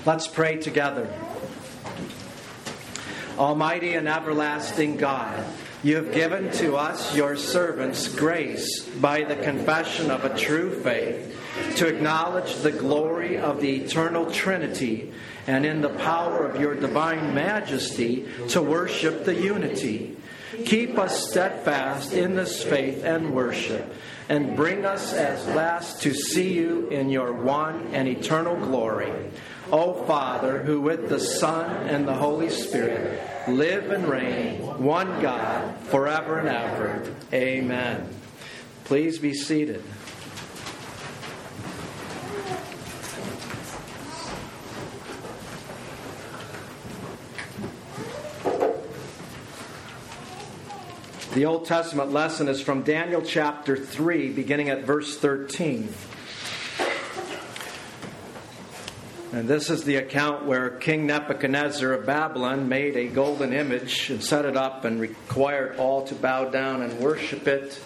Let's pray together. Almighty and everlasting God, you have given to us, your servants, grace by the confession of a true faith to acknowledge the glory of the eternal Trinity and in the power of your divine majesty to worship the unity. Keep us steadfast in this faith and worship, and bring us at last to see you in your one and eternal glory. O Father, who with the Son and the Holy Spirit live and reign, one God, forever and ever. Amen. Please be seated. The Old Testament lesson is from Daniel chapter 3, beginning at verse 13. And this is the account where King Nebuchadnezzar of Babylon made a golden image and set it up and required all to bow down and worship it.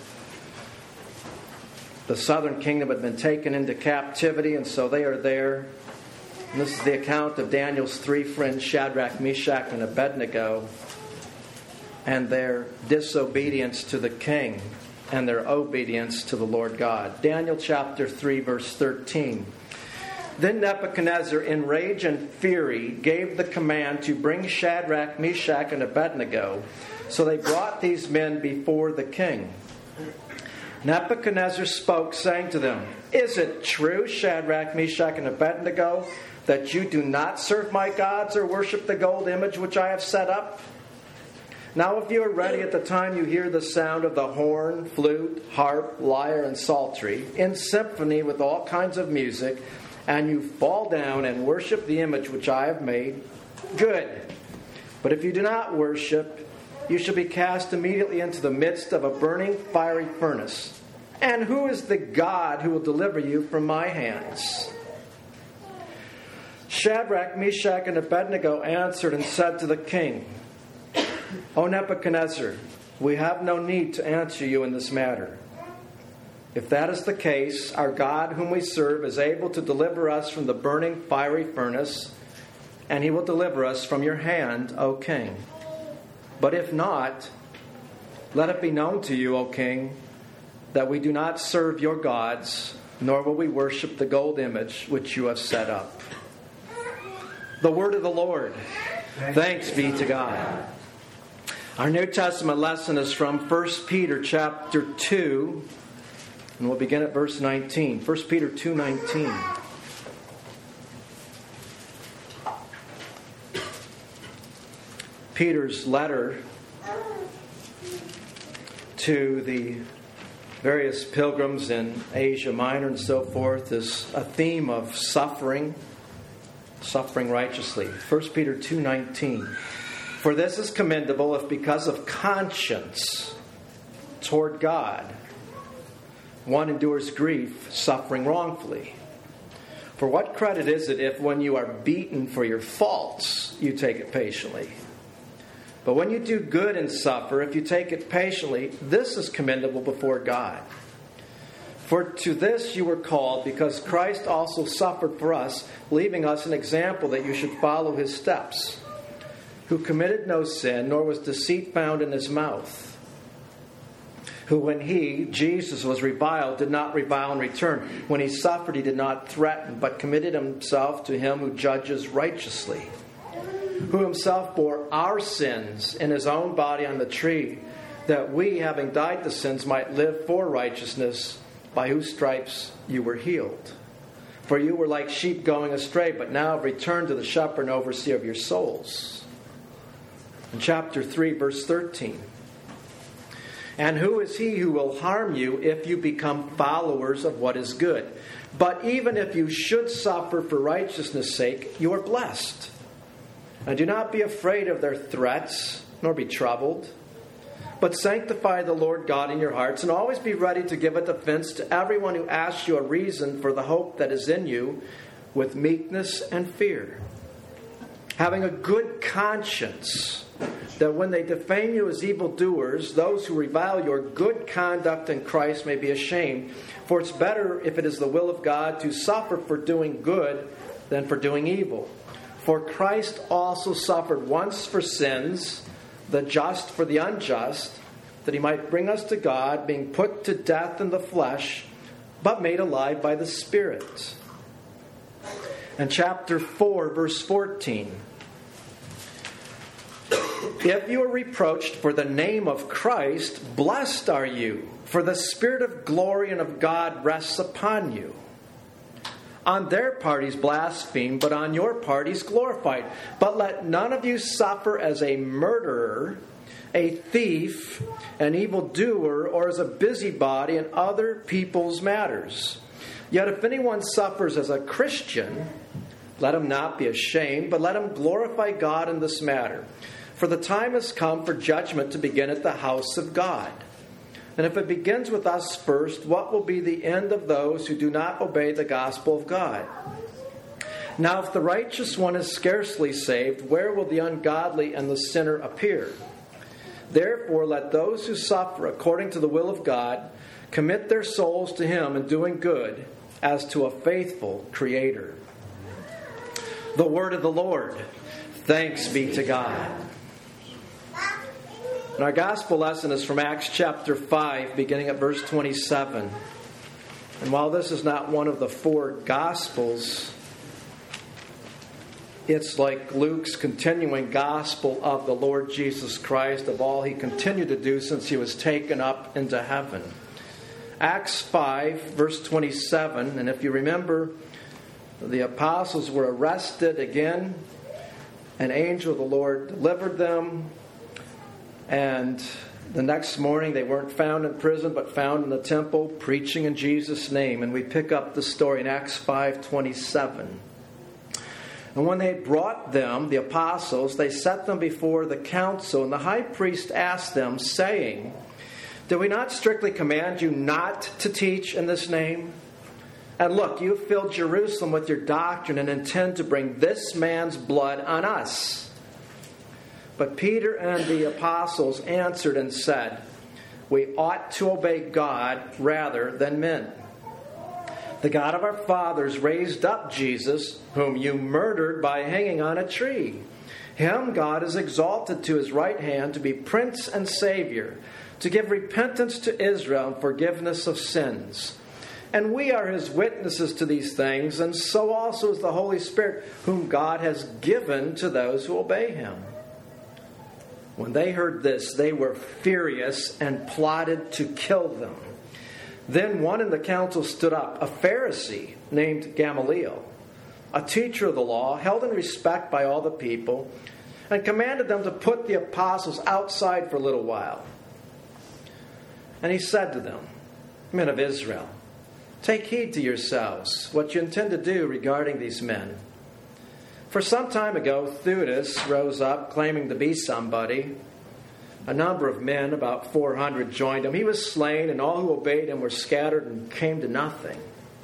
The southern kingdom had been taken into captivity, and so they are there. And this is the account of Daniel's three friends, Shadrach, Meshach, and Abednego, and their disobedience to the king and their obedience to the Lord God. Daniel chapter 3, verse 13. Then Nebuchadnezzar, in rage and fury, gave the command to bring Shadrach, Meshach, and Abednego. So they brought these men before the king. Nebuchadnezzar spoke, saying to them, "Is it true, Shadrach, Meshach, and Abednego, that you do not serve my gods or worship the gold image which I have set up? Now if you are ready at the time you hear the sound of the horn, flute, harp, lyre, and psaltery, in symphony with all kinds of music, and you fall down and worship the image which I have made, good. But if you do not worship, you shall be cast immediately into the midst of a burning fiery furnace. And who is the God who will deliver you from my hands?" Shadrach, Meshach, and Abednego answered and said to the king, "O Nebuchadnezzar, we have no need to answer you in this matter. If that is the case, our God whom we serve is able to deliver us from the burning fiery furnace, and he will deliver us from your hand, O king. But if not, let it be known to you, O king, that we do not serve your gods, nor will we worship the gold image which you have set up." The word of the Lord. Thanks be to God. Our New Testament lesson is from 1 Peter chapter 2, and we'll begin at verse 19. 1 Peter 2:19. Peter's letter to the various pilgrims in Asia Minor and so forth is a theme of suffering righteously. 1 Peter 2:19. "For this is commendable if because of conscience toward God one endures grief, suffering wrongfully. For what credit is it if when you are beaten for your faults, you take it patiently? But when you do good and suffer, if you take it patiently, this is commendable before God. For to this you were called, because Christ also suffered for us, leaving us an example that you should follow his steps, who committed no sin, nor was deceit found in his mouth. Who when he, Jesus, was reviled, did not revile in return. When he suffered, he did not threaten, but committed himself to him who judges righteously. Who himself bore our sins in his own body on the tree, that we, having died to sins, might live for righteousness, by whose stripes you were healed. For you were like sheep going astray, but now have returned to the shepherd and overseer of your souls." In chapter 3, verse 13. "And who is he who will harm you if you become followers of what is good? But even if you should suffer for righteousness' sake, you are blessed. And do not be afraid of their threats, nor be troubled. But sanctify the Lord God in your hearts, and always be ready to give a defense to everyone who asks you a reason for the hope that is in you, with meekness and fear. Having a good conscience, that when they defame you as evildoers, those who revile your good conduct in Christ may be ashamed. For it's better, if it is the will of God, to suffer for doing good than for doing evil. For Christ also suffered once for sins, the just for the unjust, that he might bring us to God, being put to death in the flesh, but made alive by the Spirit. And chapter 4, verse 14. If you are reproached for the name of Christ, blessed are you, for the Spirit of glory and of God rests upon you. On their part he's blasphemed, but on your part he's glorified. But let none of you suffer as a murderer, a thief, an evildoer, or as a busybody in other people's matters. Yet if anyone suffers as a Christian, let him not be ashamed, but let him glorify God in this matter. For the time has come for judgment to begin at the house of God. And if it begins with us first, what will be the end of those who do not obey the gospel of God? Now, if the righteous one is scarcely saved, where will the ungodly and the sinner appear? Therefore, let those who suffer according to the will of God commit their souls to Him in doing good, as to a faithful Creator. The word of the Lord. Thanks be to God. And our gospel lesson is from Acts chapter 5, beginning at verse 27. And while this is not one of the four gospels, it's like Luke's continuing gospel of the Lord Jesus Christ, of all he continued to do since he was taken up into heaven. Acts 5, verse 27, and if you remember, the apostles were arrested again. An angel of the Lord delivered them. And the next morning they weren't found in prison, but found in the temple, preaching in Jesus' name. And we pick up the story in Acts 5:27. And when they had brought them, the apostles, they set them before the council. And the high priest asked them, saying, Did we not strictly command you not to teach in this name? And look, you have filled Jerusalem with your doctrine and intend to bring this man's blood on us. But Peter and the apostles answered and said, We ought to obey God rather than men. The God of our fathers raised up Jesus, whom you murdered by hanging on a tree. Him God has exalted to his right hand to be Prince and Savior, to give repentance to Israel and forgiveness of sins. And we are his witnesses to these things, and so also is the Holy Spirit, whom God has given to those who obey him. When they heard this, they were furious and plotted to kill them. Then one in the council stood up, a Pharisee named Gamaliel, a teacher of the law, held in respect by all the people, and commanded them to put the apostles outside for a little while. And he said to them, Men of Israel, take heed to yourselves what you intend to do regarding these men. For some time ago, Theudas rose up, claiming to be somebody. A number of men, about 400, joined him. He was slain, and all who obeyed him were scattered and came to nothing.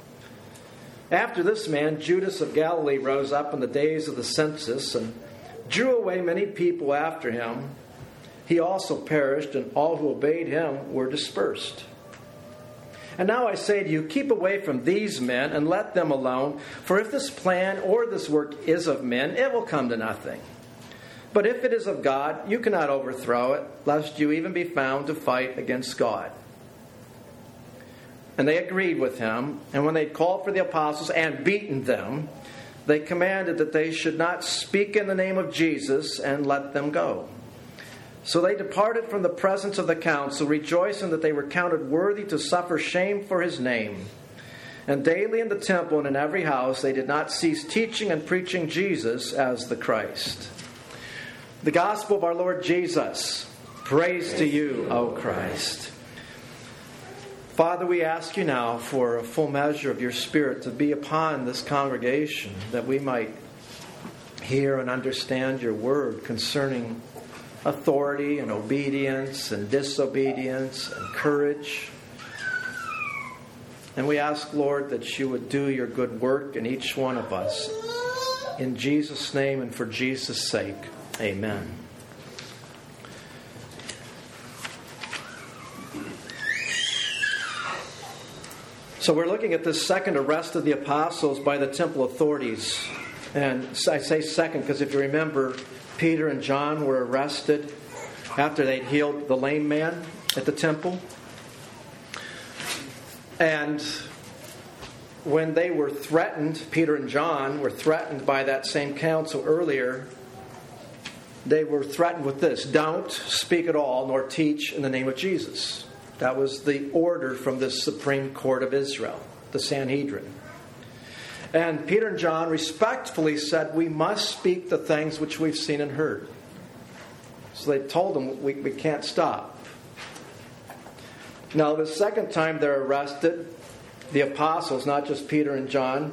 After this man, Judas of Galilee rose up in the days of the census and drew away many people after him. He also perished, and all who obeyed him were dispersed. And now I say to you, keep away from these men and let them alone. For if this plan or this work is of men, it will come to nothing. But if it is of God, you cannot overthrow it, lest you even be found to fight against God. And they agreed with him. And when they had called for the apostles and beaten them, they commanded that they should not speak in the name of Jesus, and let them go. So they departed from the presence of the council, rejoicing that they were counted worthy to suffer shame for his name. And daily in the temple and in every house they did not cease teaching and preaching Jesus as the Christ. The gospel of our Lord Jesus. Praise to you, O Christ. Father, we ask you now for a full measure of your Spirit to be upon this congregation, that we might hear and understand your word concerning authority and obedience and disobedience and courage. And we ask, Lord, that you would do your good work in each one of us. In Jesus' name and for Jesus' sake, amen. So we're looking at this second arrest of the apostles by the temple authorities. And I say second because if you remember, Peter and John were arrested after they'd healed the lame man at the temple. And when they were threatened, Peter and John were threatened by that same council earlier. They were threatened with this: don't speak at all nor teach in the name of Jesus. That was the order from the Supreme Court of Israel, the Sanhedrin. And Peter and John respectfully said, we must speak the things which we've seen and heard. So they told them, we can't stop. Now, the second time they're arrested, the apostles, not just Peter and John,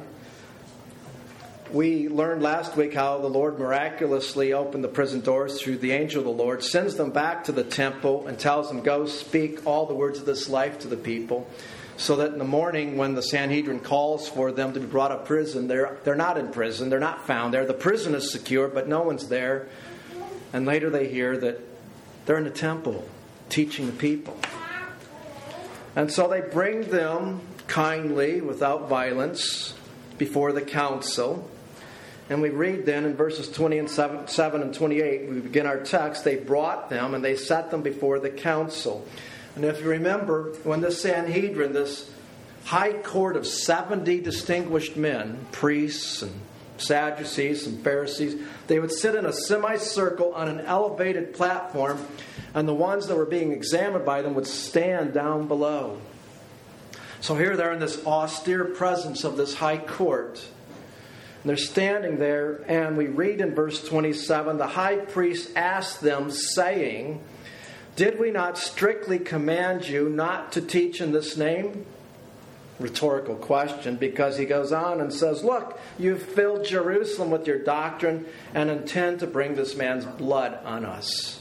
we learned last week how the Lord miraculously opened the prison doors through the angel of the Lord, sends them back to the temple and tells them, go speak all the words of this life to the people, so that in the morning when the Sanhedrin calls for them to be brought to prison, they're not in prison, they're not found there. The prison is secure, but no one's there. And later they hear that they're in the temple teaching the people. And so they bring them kindly, without violence, before the council. And we read then in verses 7 and 28, we begin our text, they brought them and they set them before the council. And if you remember, when the Sanhedrin, this high court of 70 distinguished men, priests and Sadducees and Pharisees, they would sit in a semicircle on an elevated platform, and the ones that were being examined by them would stand down below. So here they're in this austere presence of this high court. And they're standing there, and we read in verse 27, the high priest asked them, saying, did we not strictly command you not to teach in this name? Rhetorical question, because he goes on and says, look, you've filled Jerusalem with your doctrine and intend to bring this man's blood on us.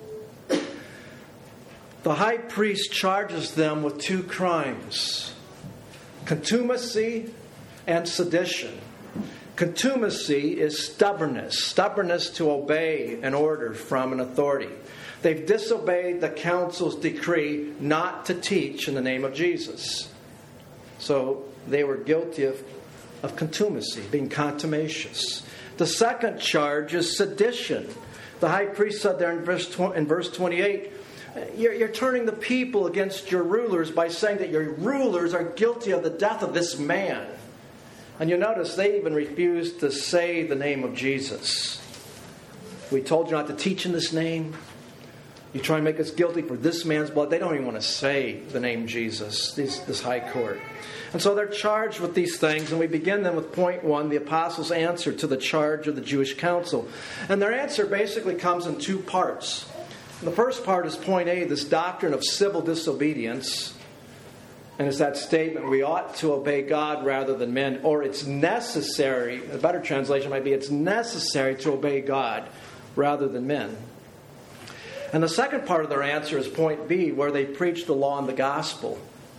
The high priest charges them with two crimes: contumacy and sedition. Contumacy is stubbornness to obey an order from an authority. They've disobeyed the council's decree not to teach in the name of Jesus. So they were guilty of contumacy, being contumacious. The second charge is sedition. The high priest said there in verse 28, you're turning the people against your rulers by saying that your rulers are guilty of the death of this man. And you notice they even refused to say the name of Jesus. We told you not to teach in this name. You try and make us guilty for this man's blood. They don't even want to say the name Jesus, this high court. And so they're charged with these things. And we begin then with point 1, the apostles' answer to the charge of the Jewish council. And their answer basically comes in two parts. The first part is point A, this doctrine of civil disobedience. And it's that statement, we ought to obey God rather than men. Or it's necessary, a better translation might be, it's necessary to obey God rather than men. And the second part of their answer is point B, where they preach the law and the gospel.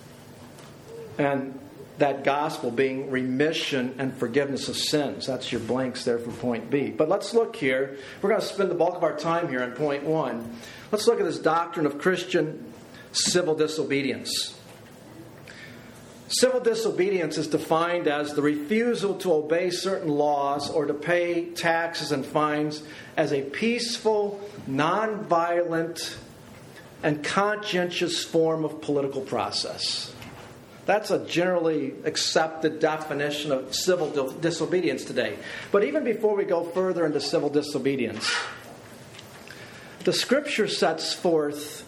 And that gospel being remission and forgiveness of sins. That's your blanks there for point B. But let's look here. We're going to spend the bulk of our time here on point 1. Let's look at this doctrine of Christian civil disobedience. Civil disobedience is defined as the refusal to obey certain laws or to pay taxes and fines as a peaceful, nonviolent, and conscientious form of political process. That's a generally accepted definition of civil disobedience today. But even before we go further into civil disobedience, the Scripture sets forth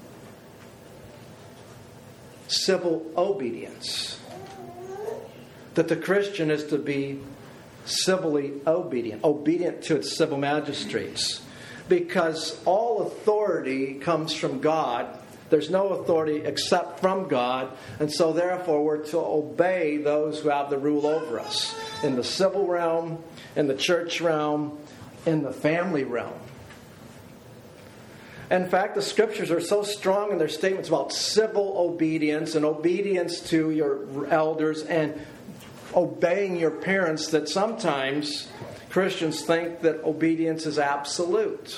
civil obedience. That the Christian is to be civilly obedient to its civil magistrates. Because all authority comes from God. There's no authority except from God. And so therefore we're to obey those who have the rule over us. In the civil realm, in the church realm, in the family realm. In fact, the Scriptures are so strong in their statements about civil obedience and obedience to your elders and obeying your parents that sometimes Christians think that obedience is absolute.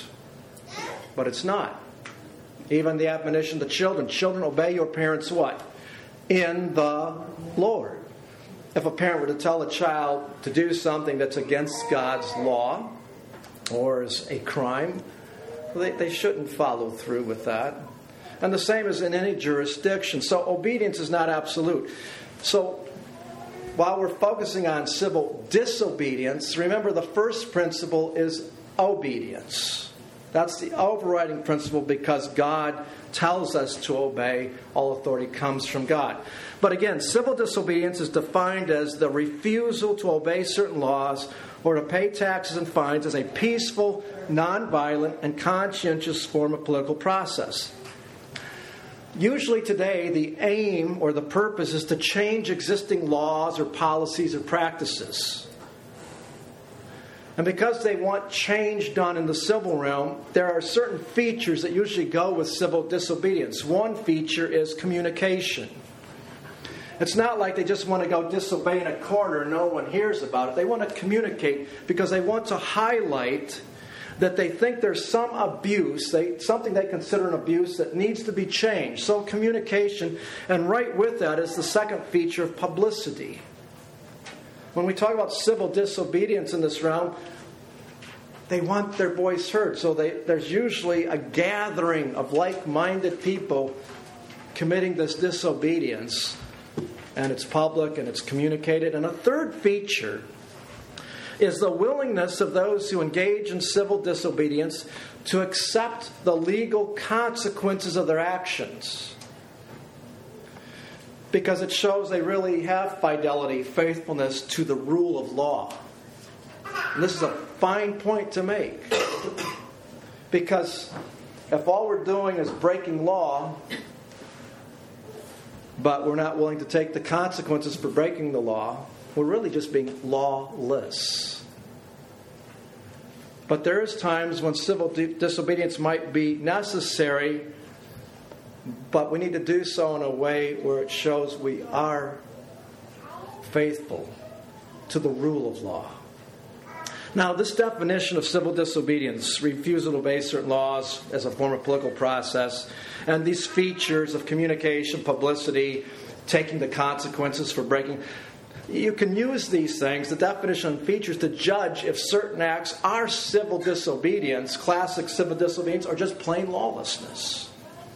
But it's not. Even the admonition to children. Children, obey your parents what? in the Lord. If a parent were to tell a child to do something that's against God's law or is a crime, they shouldn't follow through with that. And the same as in any jurisdiction. So obedience is not absolute. So while we're focusing on civil disobedience, remember the first principle is obedience. That's the overriding principle because God tells us to obey. All authority comes from God. But again, civil disobedience is defined as the refusal to obey certain laws or to pay taxes and fines as a peaceful, nonviolent, and conscientious form of political process. Usually today, the aim or the purpose is to change existing laws or policies or practices. And because they want change done in the civil realm, there are certain features that usually go with civil disobedience. One feature is communication. It's not like they just want to go disobey in a corner and no one hears about it. They want to communicate because they want to highlight that they think there's some abuse, something they consider an abuse that needs to be changed. So communication, and right with that is the second feature of publicity. When we talk about civil disobedience in this realm, they want their voice heard. So there's usually a gathering of like-minded people committing this disobedience, and it's public and it's communicated. And a third feature is the willingness of those who engage in civil disobedience to accept the legal consequences of their actions. Because it shows they really have fidelity, faithfulness to the rule of law. And this is a fine point to make. Because if all we're doing is breaking law, but we're not willing to take the consequences for breaking the law, we're really just being lawless. But there is times when civil disobedience might be necessary, but we need to do so in a way where it shows we are faithful to the rule of law. Now, this definition of civil disobedience, refusal to obey certain laws as a form of political process, and these features of communication, publicity, taking the consequences for breaking, you can use these things, the definition and features, to judge if certain acts are civil disobedience, classic civil disobedience, or just plain lawlessness.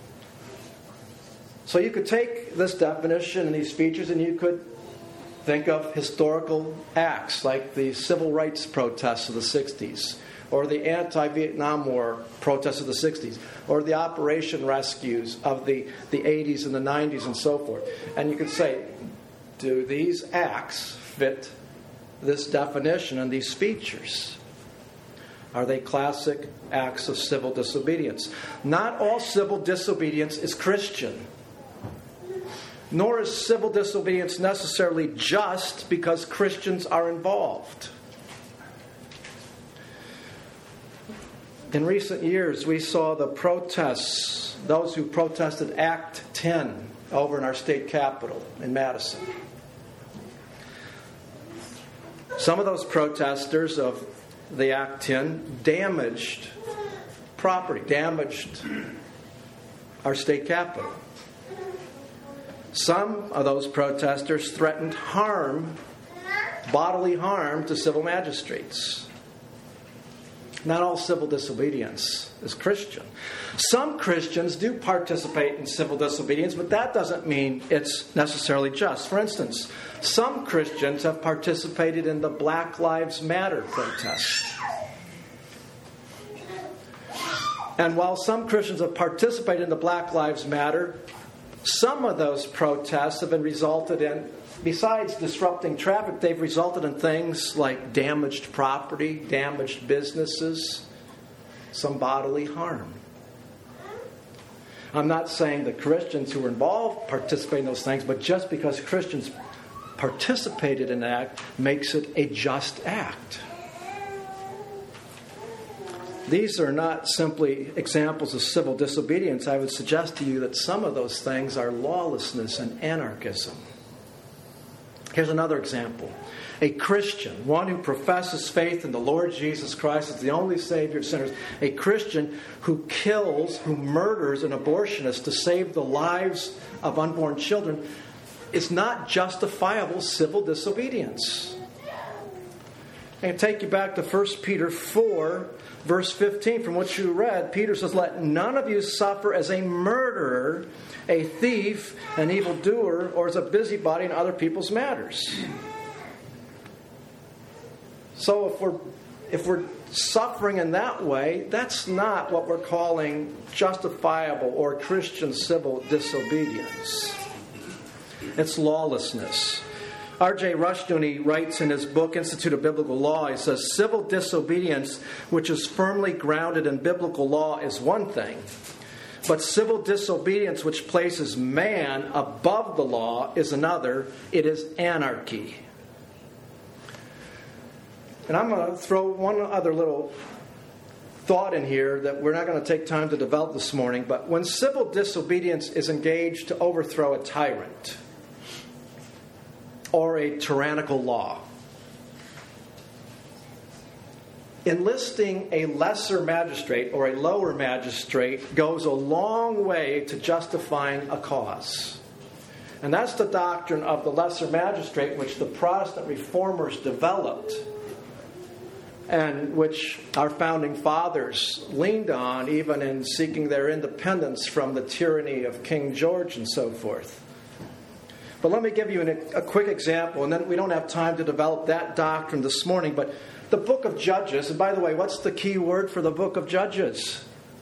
So you could take this definition and these features and you could think of historical acts like the civil rights protests of the 60s, or the anti-Vietnam War protests of the 60s, or the Operation Rescues of the 80s and the 90s and so forth. And you could say, do these acts fit this definition and these features? Are they classic acts of civil disobedience? Not all civil disobedience is Christian. Nor is civil disobedience necessarily just because Christians are involved. In recent years, we saw the protests, those who protested Act 10 over in our state capitol in Madison. Some of those protesters of the Act 10 damaged property, damaged our state capitol. Some of those protesters threatened harm, bodily harm, to civil magistrates. Not all civil disobedience is Christian. Some Christians do participate in civil disobedience, but that doesn't mean it's necessarily just. For instance, some Christians have participated in the Black Lives Matter protests. And while some Christians have participated in the Black Lives Matter, some of those protests have been resulted in, besides disrupting traffic, they've resulted in things like damaged property, damaged businesses, some bodily harm. I'm not saying the Christians who were involved participate in those things, but just because Christians participated in an act makes it a just act. These are not simply examples of civil disobedience. I would suggest to you that some of those things are lawlessness and anarchism. Here's another example. A Christian, one who professes faith in the Lord Jesus Christ as the only Savior of sinners, a Christian who kills, who murders an abortionist to save the lives of unborn children, is not justifiable civil disobedience. And take you back to 1 Peter 4, verse 15, from what you read. Peter says, "Let none of you suffer as a murderer, a thief, an evildoer, or as a busybody in other people's matters." So if we're suffering in that way, that's not what we're calling justifiable or Christian civil disobedience. It's lawlessness. R.J. Rushdoony writes in his book, Institute of Biblical Law, he says, "Civil disobedience, which is firmly grounded in biblical law, is one thing. But civil disobedience, which places man above the law, is another. It is anarchy." And I'm going to throw one other little thought in here that we're not going to take time to develop this morning. But when civil disobedience is engaged to overthrow a tyrant or a tyrannical law, enlisting a lesser magistrate or a lower magistrate goes a long way to justifying a cause. And that's the doctrine of the lesser magistrate, which the Protestant reformers developed, and which our founding fathers leaned on even in seeking their independence from the tyranny of King George and so forth. But let me give you a quick example, and then we don't have time to develop that doctrine this morning. But the book of Judges, and by the way, what's the key word for the book of Judges?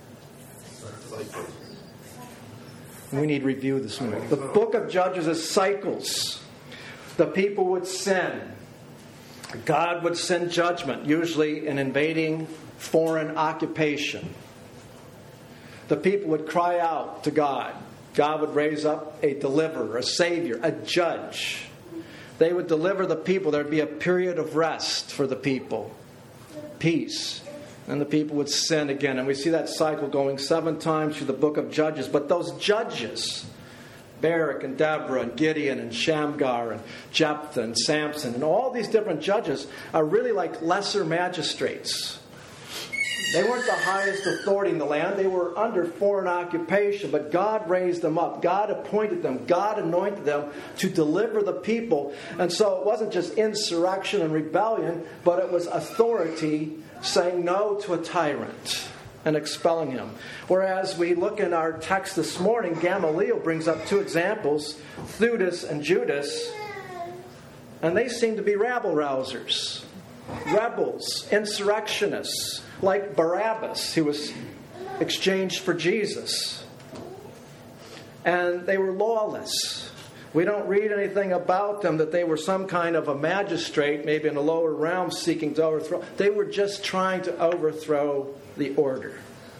We need review this morning. The book of Judges is cycles. The people would sin. God would send judgment, usually an invading foreign occupation. The people would cry out to God. God would raise up a deliverer, a savior, a judge. They would deliver the people. There would be a period of rest for the people. Peace. And the people would sin again. And we see that cycle going 7 times through the book of Judges. But those judges, Barak and Deborah and Gideon and Shamgar and Jephthah and Samson, and all these different judges are really like lesser magistrates. They weren't the highest authority in the land. They were under foreign occupation, but God raised them up. God appointed them. God anointed them to deliver the people. And so it wasn't just insurrection and rebellion, but it was authority saying no to a tyrant and expelling him. Whereas we look in our text this morning, Gamaliel brings up 2 examples, Theudas and Judas, and they seem to be rabble-rousers, rebels, insurrectionists, like Barabbas, who was exchanged for Jesus. And they were lawless. We don't read anything about them that they were some kind of a magistrate, maybe in a lower realm, seeking to overthrow. They were just trying to overthrow the order.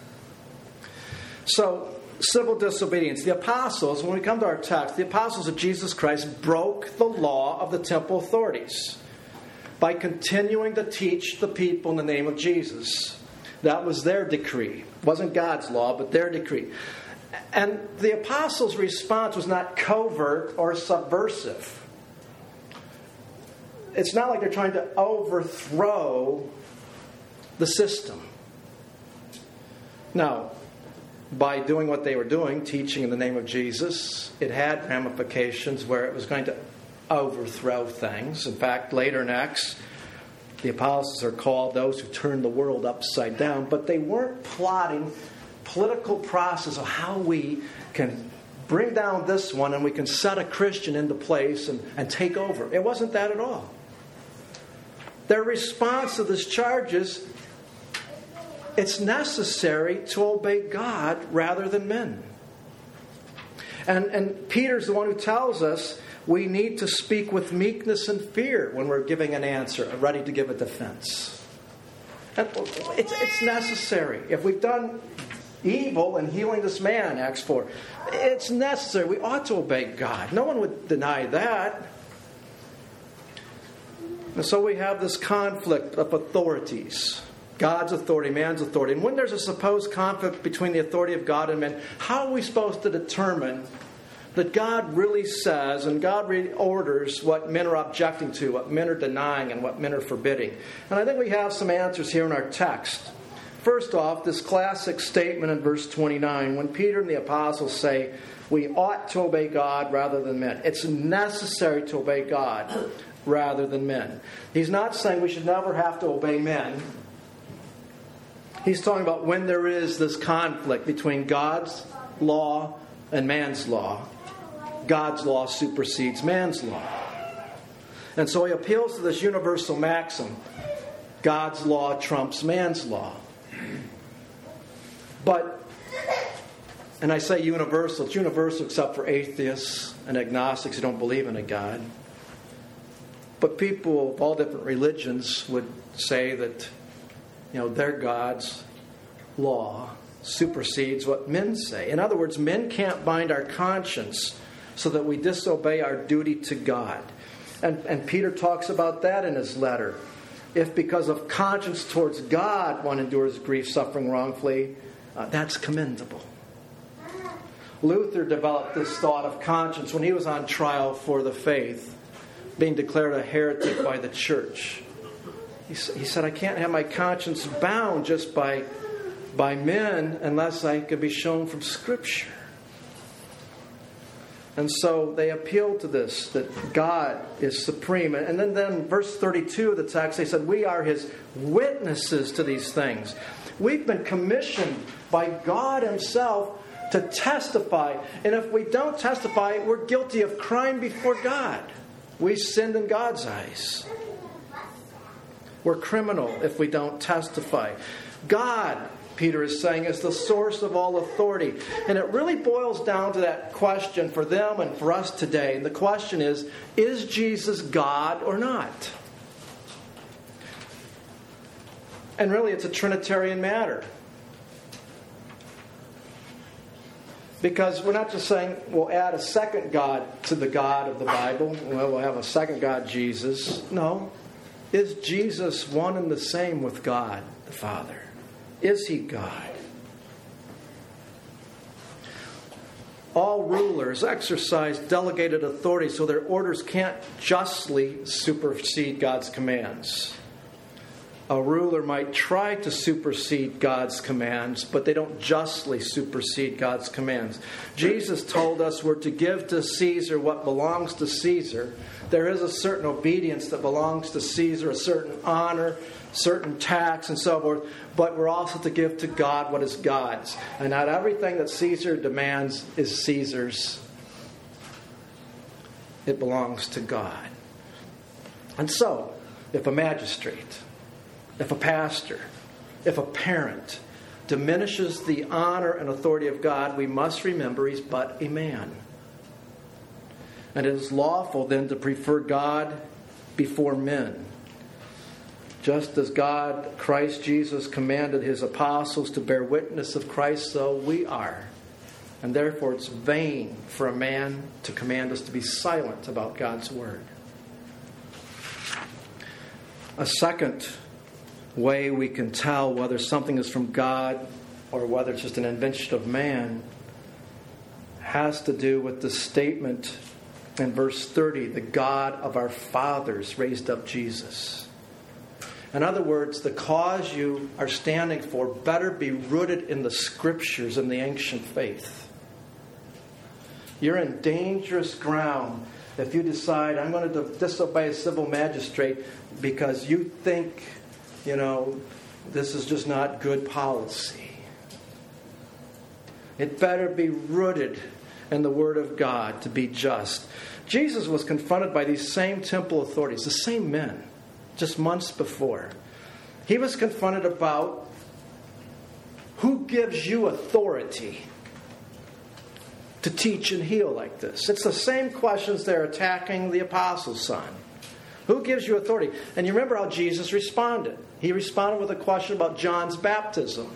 So, civil disobedience. The apostles, when we come to our text, the apostles of Jesus Christ broke the law of the temple authorities by continuing to teach the people in the name of Jesus. That was their decree. It wasn't God's law, but their decree. And the apostles' response was not covert or subversive. It's not like they're trying to overthrow the system. Now, by doing what they were doing, teaching in the name of Jesus, it had ramifications where it was going to overthrow things. In fact, later in Acts, the apostles are called those who turned the world upside down, but they weren't plotting political process of how we can bring down this one and we can set a Christian into place and take over. It wasn't that at all. Their response to this charge is, it's necessary to obey God rather than men. And Peter's the one who tells us we need to speak with meekness and fear when we're giving an answer, ready to give a defense. It's necessary. If we've done evil in healing this man, Acts 4, it's necessary. We ought to obey God. No one would deny that. And so we have this conflict of authorities. God's authority, man's authority. And when there's a supposed conflict between the authority of God and men, how are we supposed to determine that God really says and God really orders what men are objecting to, what men are denying, and what men are forbidding? And I think we have some answers here in our text. first off, this classic statement in verse 29, when Peter and the apostles say, we ought to obey God rather than men. It's necessary to obey God rather than men. He's not saying we should never have to obey men. He's talking about when there is this conflict between God's law and man's law. God's law supersedes man's law. And so he appeals to this universal maxim, God's law trumps man's law. But, and I say universal, it's universal except for atheists and agnostics who don't believe in a God. But people of all different religions would say that, their God's law supersedes what men say. In other words, men can't bind our conscience so that we disobey our duty to God. And Peter talks about that in his letter. If because of conscience towards God one endures grief, suffering wrongfully, that's commendable. Luther developed this thought of conscience when he was on trial for the faith, being declared a heretic by the church. He said, I can't have my conscience bound just by men unless I could be shown from Scripture. And so they appealed to this, that God is supreme. And then verse 32 of the text, they said, we are His witnesses to these things. We've been commissioned by God Himself to testify. And if we don't testify, we're guilty of crime before God. We sinned in God's eyes. We're criminal if we don't testify. God, Peter is saying, is the source of all authority. And it really boils down to that question for them and for us today. And the question is Jesus God or not? And really, it's a Trinitarian matter. Because we're not just saying we'll add a second God to the God of the Bible. Well, we'll have a second God, Jesus. No. Is Jesus one and the same with God the Father? Is He God? All rulers exercise delegated authority, so their orders can't justly supersede God's commands. A ruler might try to supersede God's commands, but they don't justly supersede God's commands. Jesus told us we're to give to Caesar what belongs to Caesar. There is a certain obedience that belongs to Caesar, a certain honor, certain tax, and so forth. But we're also to give to God what is God's. And not everything that Caesar demands is Caesar's. It belongs to God. And so, if a magistrate, if a pastor, if a parent diminishes the honor and authority of God, we must remember he's but a man. And it is lawful then to prefer God before men. Just as God, Christ Jesus, commanded His apostles to bear witness of Christ, so we are. And therefore it's vain for a man to command us to be silent about God's Word. A second way we can tell whether something is from God or whether it's just an invention of man has to do with the statement in verse 30, the God of our fathers raised up Jesus. In other words, the cause you are standing for better be rooted in the Scriptures and the ancient faith. You're in dangerous ground if you decide, I'm going to disobey a civil magistrate because you think, this is just not good policy. It better be rooted in the Word of God to be just. Jesus was confronted by these same temple authorities, the same men, just months before. He was confronted about who gives you authority to teach and heal like this. It's the same questions they're attacking the apostles on. Who gives you authority? And you remember how Jesus responded. He responded with a question about John's baptism.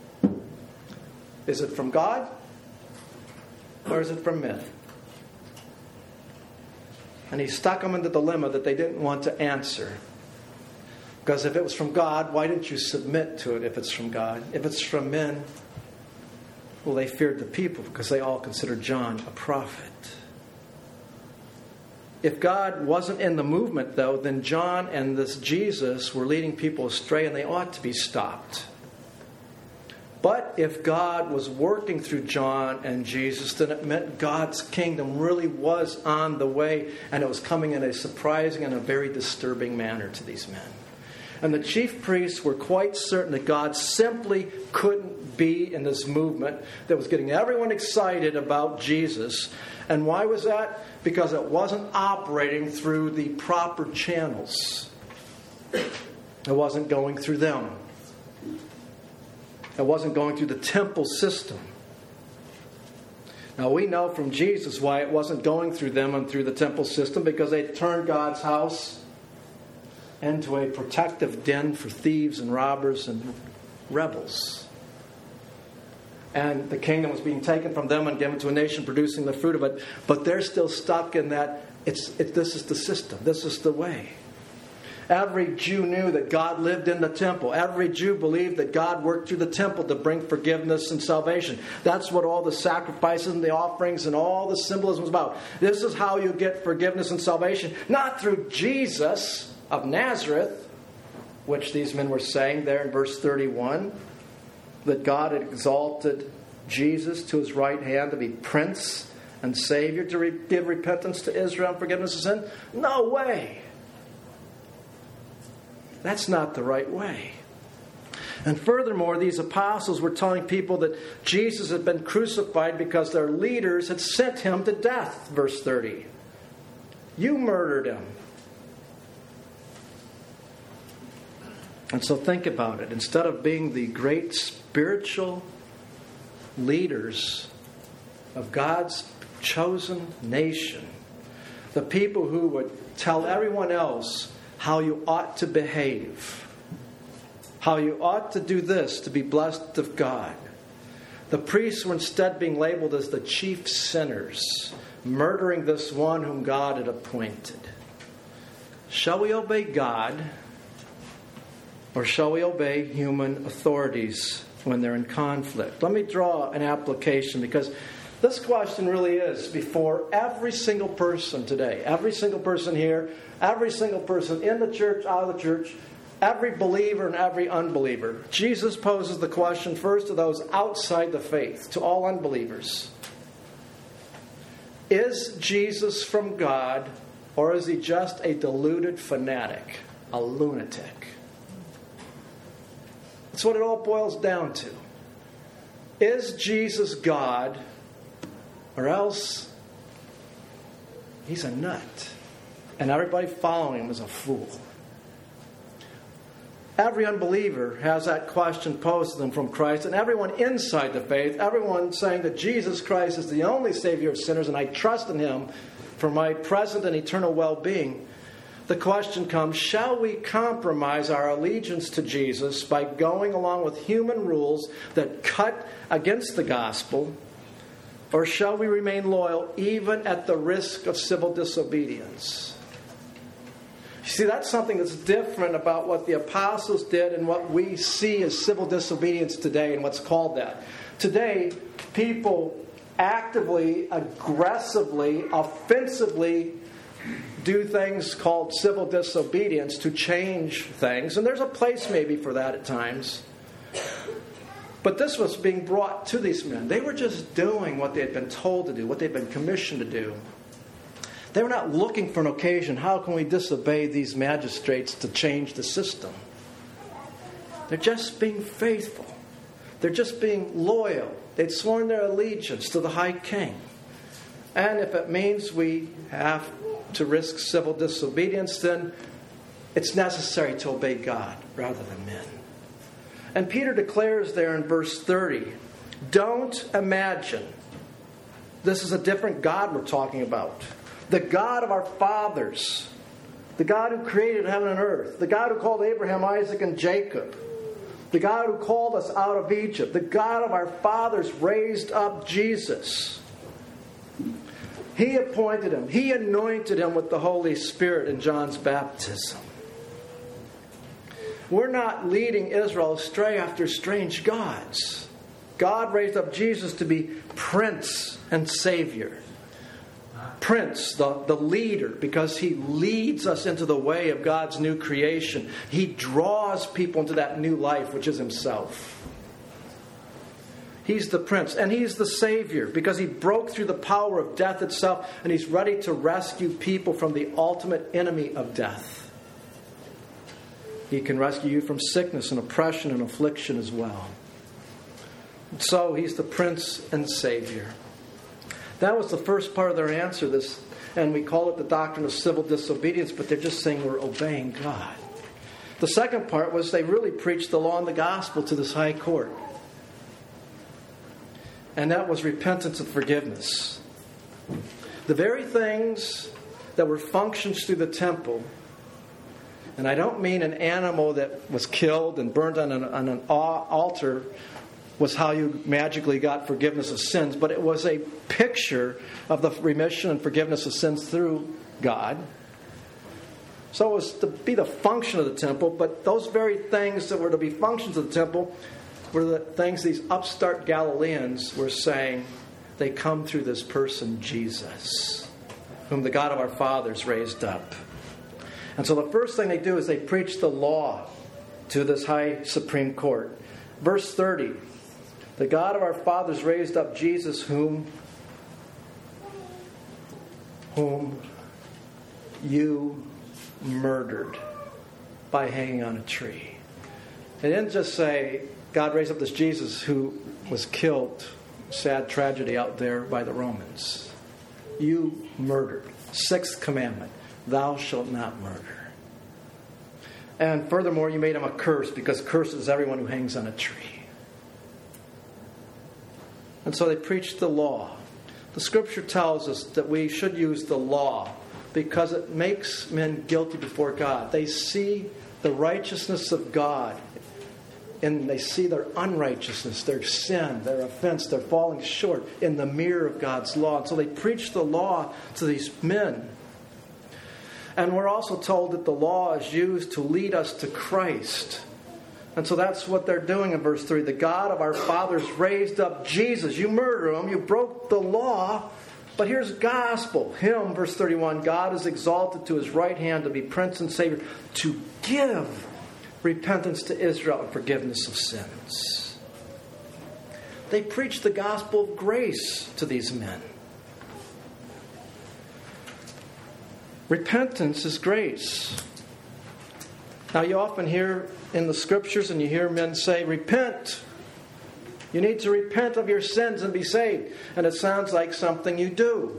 Is it from God? Or is it from men? And he stuck them in the dilemma that they didn't want to answer. Because if it was from God, why didn't you submit to it if it's from God? If it's from men, well, they feared the people because they all considered John a prophet. If God wasn't in the movement, though, then John and this Jesus were leading people astray and they ought to be stopped. But if God was working through John and Jesus, then it meant God's kingdom really was on the way, and it was coming in a surprising and a very disturbing manner to these men. And the chief priests were quite certain that God simply couldn't be in this movement that was getting everyone excited about Jesus. And why was that? Because it wasn't operating through the proper channels. It wasn't going through them. It wasn't going through the temple system. Now we know from Jesus why it wasn't going through them and through the temple system, because they turned God's house into a protective den for thieves and robbers and rebels. And the kingdom was being taken from them and given to a nation producing the fruit of it. But they're still stuck in that this is the system. This is the way. Every Jew knew that God lived in the temple. Every Jew believed that God worked through the temple to bring forgiveness and salvation. That's what all the sacrifices and the offerings and all the symbolism was about. This is how you get forgiveness and salvation. Not through Jesus of Nazareth, which these men were saying there in verse 31, that God had exalted Jesus to his right hand to be Prince and Savior, to give repentance to Israel and forgiveness of sin. No way. That's not the right way. And furthermore, these apostles were telling people that Jesus had been crucified because their leaders had sent him to death. Verse 30. You murdered him. And so think about it. Instead of being the great spiritual leaders of God's chosen nation, the people who would tell everyone else how you ought to behave, how you ought to do this to be blessed of God, the priests were instead being labeled as the chief sinners, murdering this one whom God had appointed. Shall we obey God, or shall we obey human authorities when they're in conflict? Let me draw an application, because this question really is before every single person today. Every single person here, every single person in the church, out of the church, every believer and every unbeliever. Jesus poses the question first to those outside the faith, to all unbelievers. Is Jesus from God, or is he just a deluded fanatic, a lunatic? That's what it all boils down to. Is Jesus God, or else he's a nut, and everybody following him is a fool? Every unbeliever has that question posed to them from Christ, and everyone inside the faith, everyone saying that Jesus Christ is the only Savior of sinners, and I trust in him for my present and eternal well-being. The question comes, shall we compromise our allegiance to Jesus by going along with human rules that cut against the gospel, or shall we remain loyal even at the risk of civil disobedience? You see, that's something that's different about what the apostles did and what we see as civil disobedience today and what's called that. Today, people actively, aggressively, offensively do things called civil disobedience to change things. And there's a place maybe for that at times. But this was being brought to these men. They were just doing what they had been told to do, what they'd been commissioned to do. They were not looking for an occasion. How can we disobey these magistrates to change the system? They're just being faithful. They're just being loyal. They'd sworn their allegiance to the high king. And if it means we have to risk civil disobedience, then it's necessary to obey God rather than men. And Peter declares there in verse 30, don't imagine this is a different God we're talking about. The God of our fathers, the God who created heaven and earth, the God who called Abraham, Isaac, and Jacob, the God who called us out of Egypt, the God of our fathers raised up Jesus. He appointed him. He anointed him with the Holy Spirit in John's baptism. We're not leading Israel astray after strange gods. God raised up Jesus to be Prince and Savior. Prince, the leader, because he leads us into the way of God's new creation. He draws people into that new life, which is himself. He's the Prince, and He's the Savior, because He broke through the power of death itself, and He's ready to rescue people from the ultimate enemy of death. He can rescue you from sickness and oppression and affliction as well. And so He's the Prince and Savior. That was the first part of their answer, and we call it the doctrine of civil disobedience, but they're just saying we're obeying God. The second part was they really preached the law and the gospel to this high court. And that was repentance and forgiveness. The very things that were functions through the temple, and I don't mean an animal that was killed and burned on an altar was how you magically got forgiveness of sins, but it was a picture of the remission and forgiveness of sins through God. So it was to be the function of the temple, but those very things that were to be functions of the temple were the things these upstart Galileans were saying, they come through this person, Jesus, whom the God of our fathers raised up. And so the first thing they do is they preach the law to this high Supreme Court. Verse 30, the God of our fathers raised up Jesus, whom you murdered by hanging on a tree. They didn't just say, God raised up this Jesus who was killed, sad tragedy out there by the Romans. You murdered. Sixth commandment, thou shalt not murder. And furthermore, you made him a curse, because cursed is everyone who hangs on a tree. And so they preached the law. The Scripture tells us that we should use the law because it makes men guilty before God. They see the righteousness of God, and they see their unrighteousness, their sin, their offense, their falling short in the mirror of God's law. And so they preach the law to these men. And we're also told that the law is used to lead us to Christ. And so that's what they're doing in verse 3. The God of our fathers raised up Jesus. You murdered him. You broke the law. But here's gospel. Him, verse 31, God is exalted to his right hand to be Prince and Savior, to give repentance to Israel and forgiveness of sins. They preach the gospel of grace to these men. Repentance is grace. Now you often hear in the Scriptures, and you hear men say, repent. You need to repent of your sins and be saved. And it sounds like something you do.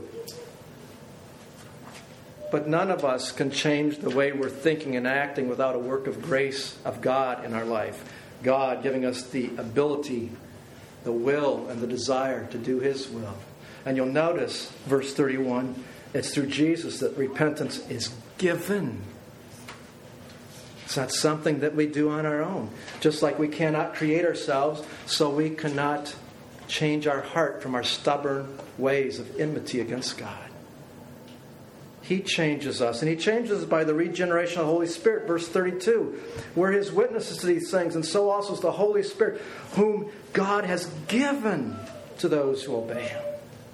But none of us can change the way we're thinking and acting without a work of grace of God in our life. God giving us the ability, the will, and the desire to do His will. And you'll notice, verse 31, it's through Jesus that repentance is given. It's not something that we do on our own. Just like we cannot create ourselves, so we cannot change our heart from our stubborn ways of enmity against God. He changes us, and He changes us by the regeneration of the Holy Spirit. Verse 32, we're His witnesses to these things, and so also is the Holy Spirit, whom God has given to those who obey Him.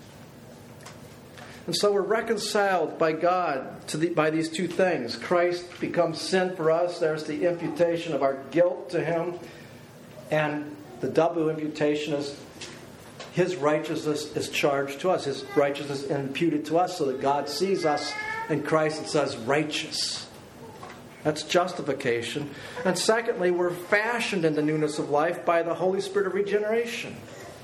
And so we're reconciled by God by these two things. Christ becomes sin for us. There's the imputation of our guilt to Him. And the double imputation is His righteousness is charged to us. His righteousness is imputed to us so that God sees us in Christ and says righteous. That's justification. And secondly, we're fashioned in the newness of life by the Holy Spirit of regeneration.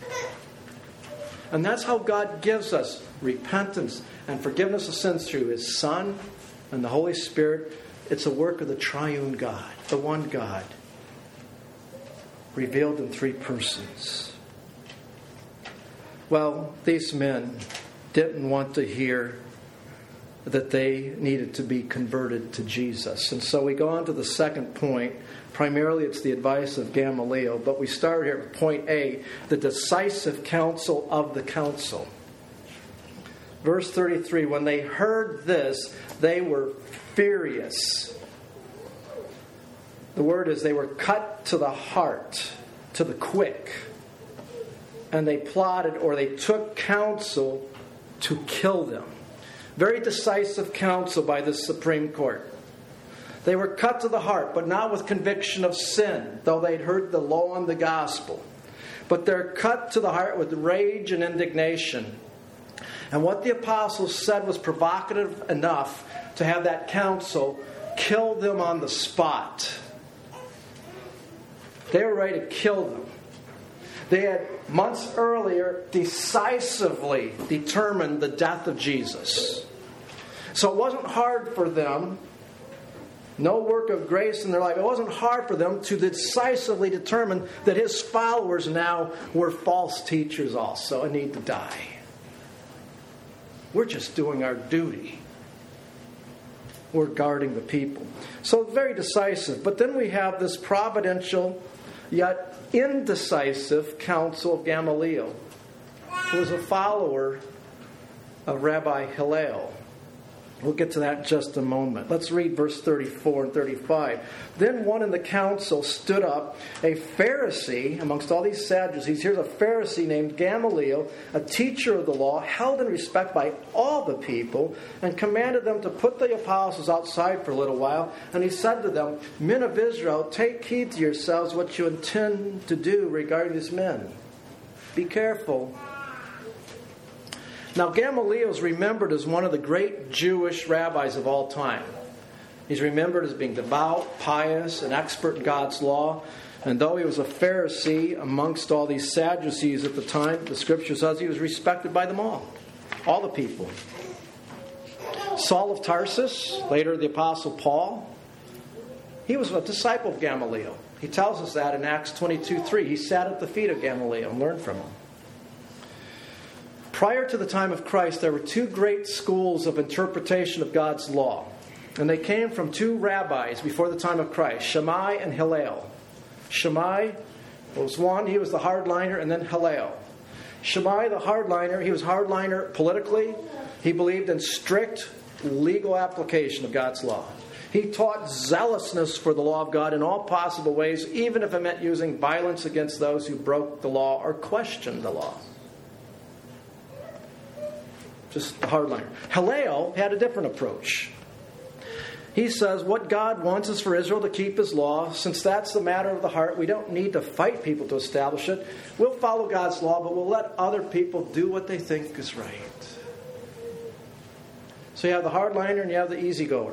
And that's how God gives us repentance and forgiveness of sins through His Son and the Holy Spirit. It's a work of the triune God, the one God, revealed in three persons. Well, these men didn't want to hear that they needed to be converted to Jesus. And so we go on to the second point. Primarily it's the advice of Gamaliel, but we start here at point A, the decisive counsel of the council. Verse 33, when they heard this, they were furious. The word is they were cut to the heart, to the quick. And they plotted, or they took counsel to kill them. Very decisive counsel by the Supreme Court. They were cut to the heart, but not with conviction of sin, though they'd heard the law and the gospel. but they're cut to the heart with rage and indignation. And what the apostles said was provocative enough to have that council kill them on the spot. They were ready to kill them. They had months earlier decisively determined the death of Jesus. So it wasn't hard for them, no work of grace in their life, it wasn't hard for them to decisively determine that his followers now were false teachers also and need to die. We're just doing our duty. We're guarding the people. So very decisive. But then we have this providential yet indecisive council of Gamaliel, who was a follower of Rabbi Hillel. We'll get to that in just a moment. Let's read verse 34 and 35. Then one in the council stood up, a Pharisee, amongst all these Sadducees. Here's a Pharisee named Gamaliel, a teacher of the law, held in respect by all the people, and commanded them to put the apostles outside for a little while. And he said to them, Men of Israel, take heed to yourselves what you intend to do regarding these men. Be careful. Now, Gamaliel is remembered as one of the great Jewish rabbis of all time. He's remembered as being devout, pious, and expert in God's law. And though he was a Pharisee amongst all these Sadducees at the time, the Scripture says he was respected by them all the people. Saul of Tarsus, later the Apostle Paul, he was a disciple of Gamaliel. He tells us that in Acts 22:3. He sat at the feet of Gamaliel and learned from him. Prior to the time of Christ, there were two great schools of interpretation of God's law. And they came from two rabbis before the time of Christ, Shammai and Hillel. Shammai was one, he was the hardliner, and then Hillel. Shammai, the hardliner, he was hardliner politically. He believed in strict legal application of God's law. He taught zealousness for the law of God in all possible ways, even if it meant using violence against those who broke the law or questioned the law. Just the hardliner. Hillel had a different approach. He says what God wants is for Israel to keep his law. Since that's the matter of the heart, we don't need to fight people to establish it. We'll follow God's law, but we'll let other people do what they think is right. So you have the hardliner and you have the easygoer.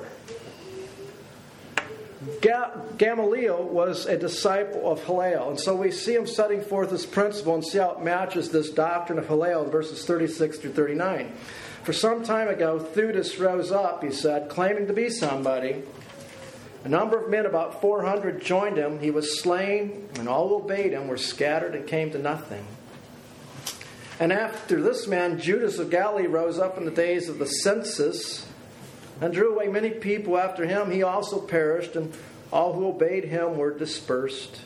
Gamaliel was a disciple of Hillel, and so we see him setting forth this principle and see how it matches this doctrine of Hillel in verses 36 through 39. For some time ago, Theudas rose up, he said, claiming to be somebody. A number of men, about 400, joined him. He was slain, and all who obeyed him were scattered and came to nothing. And after this man, Judas of Galilee rose up in the days of the census and drew away many people after him. He also perished, and all who obeyed him were dispersed.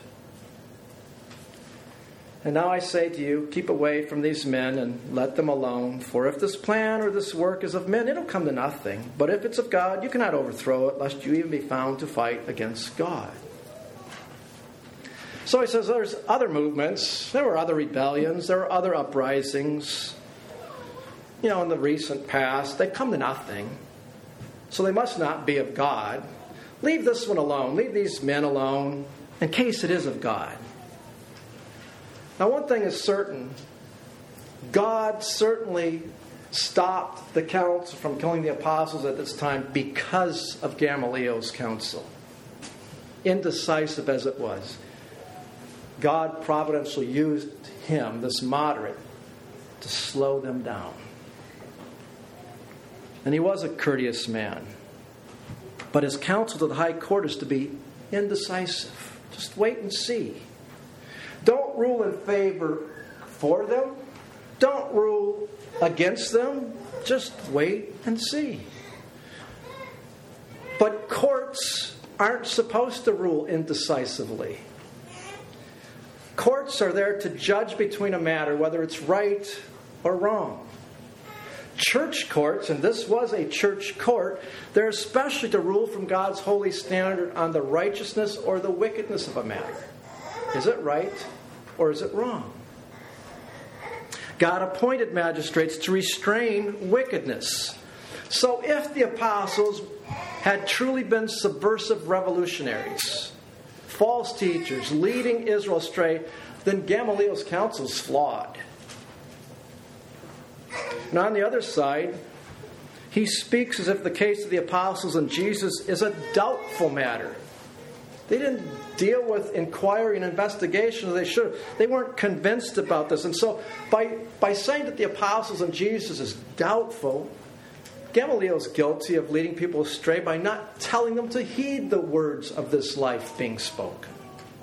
And now I say to you, keep away from these men and let them alone. For if this plan or this work is of men, it'll come to nothing. But if it's of God, you cannot overthrow it, lest you even be found to fight against God. So he says there's other movements. There were other rebellions. There were other uprisings. In the recent past. They come to nothing. So they must not be of God. Leave this one alone. Leave these men alone in case it is of God. Now, one thing is certain. God certainly stopped the council from killing the apostles at this time because of Gamaliel's counsel. Indecisive as it was. God providentially used him, this moderate, to slow them down. And he was a courteous man. But his counsel to the high court is to be indecisive. Just wait and see. Don't rule in favor for them. Don't rule against them. Just wait and see. But courts aren't supposed to rule indecisively. Courts are there to judge between a matter, whether it's right or wrong. Church courts, and this was a church court, they're especially to rule from God's holy standard on the righteousness or the wickedness of a matter. Is it right or is it wrong? God appointed magistrates to restrain wickedness. So if the apostles had truly been subversive revolutionaries, false teachers, leading Israel astray, then Gamaliel's counsel is flawed. And on the other side, he speaks as if the case of the apostles and Jesus is a doubtful matter. They didn't deal with inquiry and investigation as they should have. They weren't convinced about this. And so by saying that the apostles and Jesus is doubtful, Gamaliel is guilty of leading people astray by not telling them to heed the words of this life being spoken.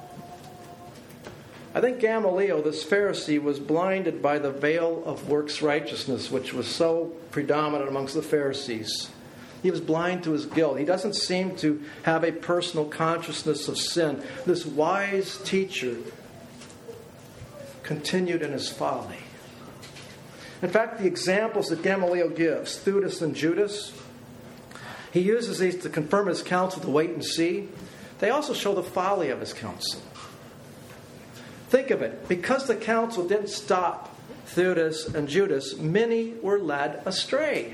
I think Gamaliel, this Pharisee, was blinded by the veil of works righteousness, which was so predominant amongst the Pharisees. He was blind to his guilt. He doesn't seem to have a personal consciousness of sin. This wise teacher continued in his folly. In fact, the examples that Gamaliel gives, Theudas and Judas, he uses these to confirm his counsel to wait and see. They also show the folly of his counsel. Think of it. Because the counsel didn't stop Theudas and Judas, many were led astray.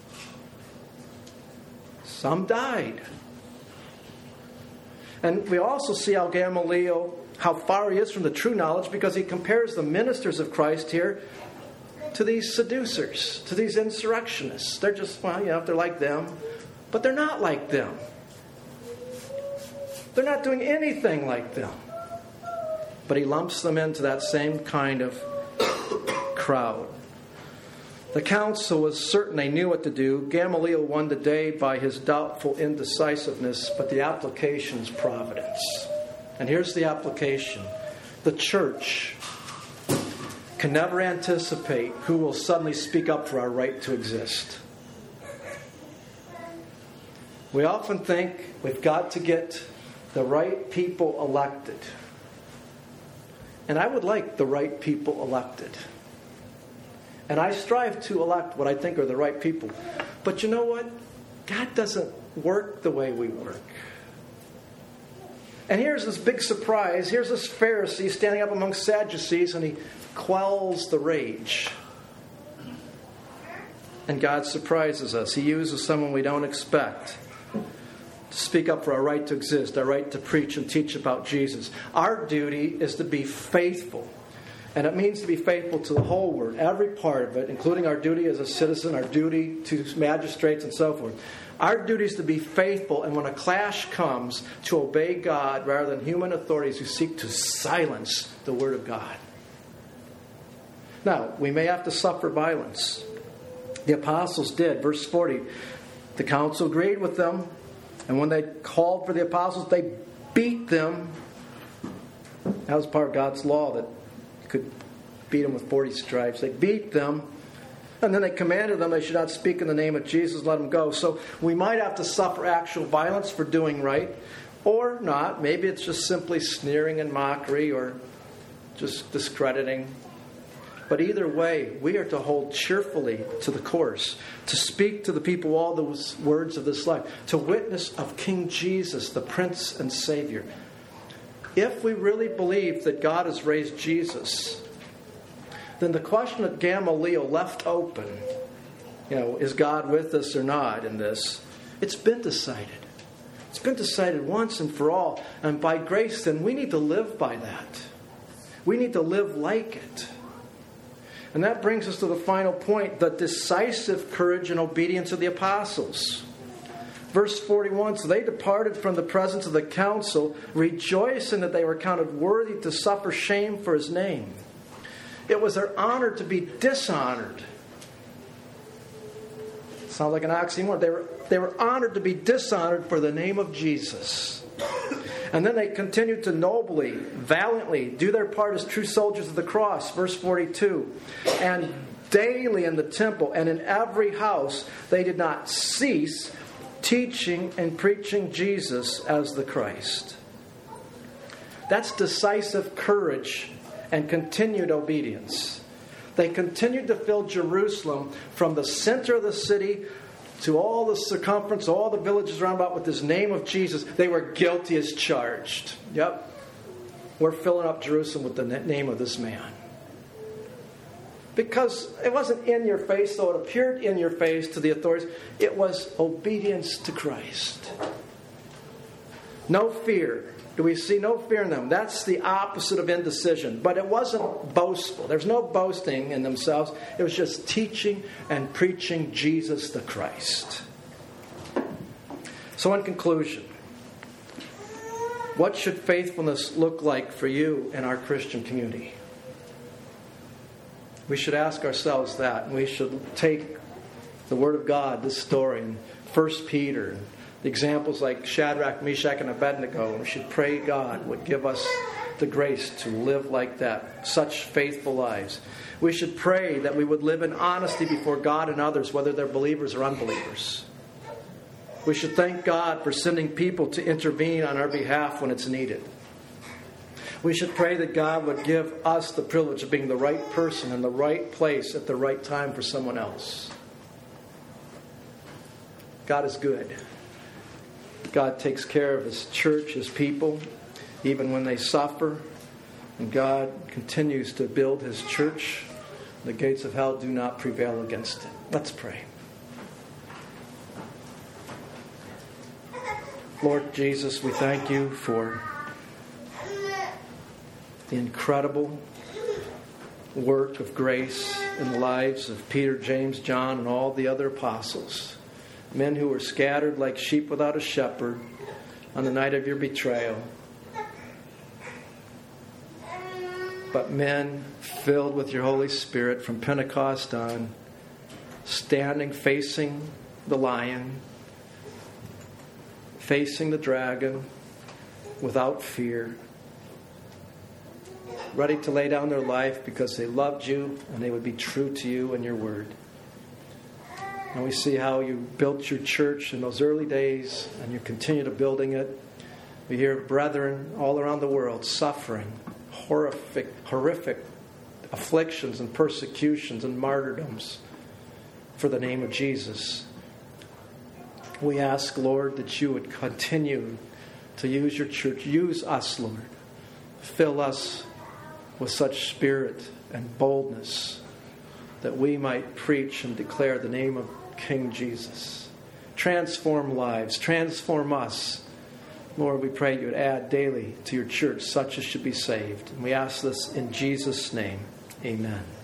Some died. And we also see how Gamaliel, how far he is from the true knowledge, because he compares the ministers of Christ here to these seducers, to these insurrectionists. They're just, they're like them, but they're not like them. They're not doing anything like them. But he lumps them into that same kind of crowd. The council was certain they knew what to do. Gamaliel won the day by his doubtful indecisiveness, but the application's providence. And here's the application. The church can never anticipate who will suddenly speak up for our right to exist. We often think we've got to get the right people elected. And I would like the right people elected. And I strive to elect what I think are the right people. But you know what? God doesn't work the way we work. And here's this big surprise. Here's this Pharisee standing up among Sadducees, and he quells the rage. And God surprises us. He uses someone we don't expect to speak up for our right to exist, our right to preach and teach about Jesus. Our duty is to be faithful. And it means to be faithful to the whole word, every part of it, including our duty as a citizen, our duty to magistrates and so forth. Our duty is to be faithful, and when a clash comes, to obey God rather than human authorities who seek to silence the Word of God. Now, we may have to suffer violence. The apostles did. Verse 40, the council agreed with them, and when they called for the apostles, they beat them. That was part of God's law, that you could beat them with 40 stripes. They beat them, and then they commanded them they should not speak in the name of Jesus, let them go. So we might have to suffer actual violence for doing right, or not. Maybe it's just simply sneering and mockery, or just discrediting. But either way, we are to hold cheerfully to the course, to speak to the people all the words of this life, to witness of King Jesus, the Prince and Savior. If we really believe that God has raised Jesus, then the question that Gamaliel left open, is God with us or not in this, it's been decided. It's been decided once and for all. And by grace, then, we need to live by that. We need to live like it. And that brings us to the final point, the decisive courage and obedience of the apostles. Verse 41, so they departed from the presence of the council, rejoicing that they were counted worthy to suffer shame for his name. It was their honor to be dishonored. Sounds like an oxymoron. They were honored to be dishonored for the name of Jesus. And then they continued to nobly, valiantly do their part as true soldiers of the cross. Verse 42. And daily in the temple and in every house they did not cease teaching and preaching Jesus as the Christ. That's decisive courage and continued obedience. They continued to fill Jerusalem from the center of the city to all the circumference, all the villages around about with this name of Jesus. They were guilty as charged. Yep. We're filling up Jerusalem with the name of this man. Because it wasn't in your face, though it appeared in your face to the authorities. It was obedience to Christ. No fear. Do we see no fear in them? That's the opposite of indecision. But it wasn't boastful. There's no boasting in themselves. It was just teaching and preaching Jesus the Christ. So in conclusion, what should faithfulness look like for you in our Christian community? We should ask ourselves that. And we should take the Word of God, this story, in 1 Peter, the examples like Shadrach, Meshach, and Abednego. We should pray God would give us the grace to live like that, such faithful lives. We should pray that we would live in honesty before God and others, whether they're believers or unbelievers. We should thank God for sending people to intervene on our behalf when it's needed. We should pray that God would give us the privilege of being the right person in the right place at the right time for someone else. God is good. God takes care of His church, His people, even when they suffer. And God continues to build His church. The gates of hell do not prevail against it. Let's pray. Lord Jesus, we thank You for the incredible work of grace in the lives of Peter, James, John, and all the other apostles. Men who were scattered like sheep without a shepherd on the night of Your betrayal. But men filled with Your Holy Spirit from Pentecost on, standing facing the lion, facing the dragon without fear, ready to lay down their life because they loved You and they would be true to You and Your word. And we see how You built Your church in those early days, and You continue to building it. We hear of brethren all around the world suffering horrific afflictions and persecutions and martyrdoms for the name of Jesus. We ask, Lord, that You would continue to use Your church. Use us, Lord. Fill us with such spirit and boldness that we might preach and declare the name of King Jesus. Transform lives. Transform us. Lord, we pray You would add daily to Your church such as should be saved. And we ask this in Jesus' name. Amen.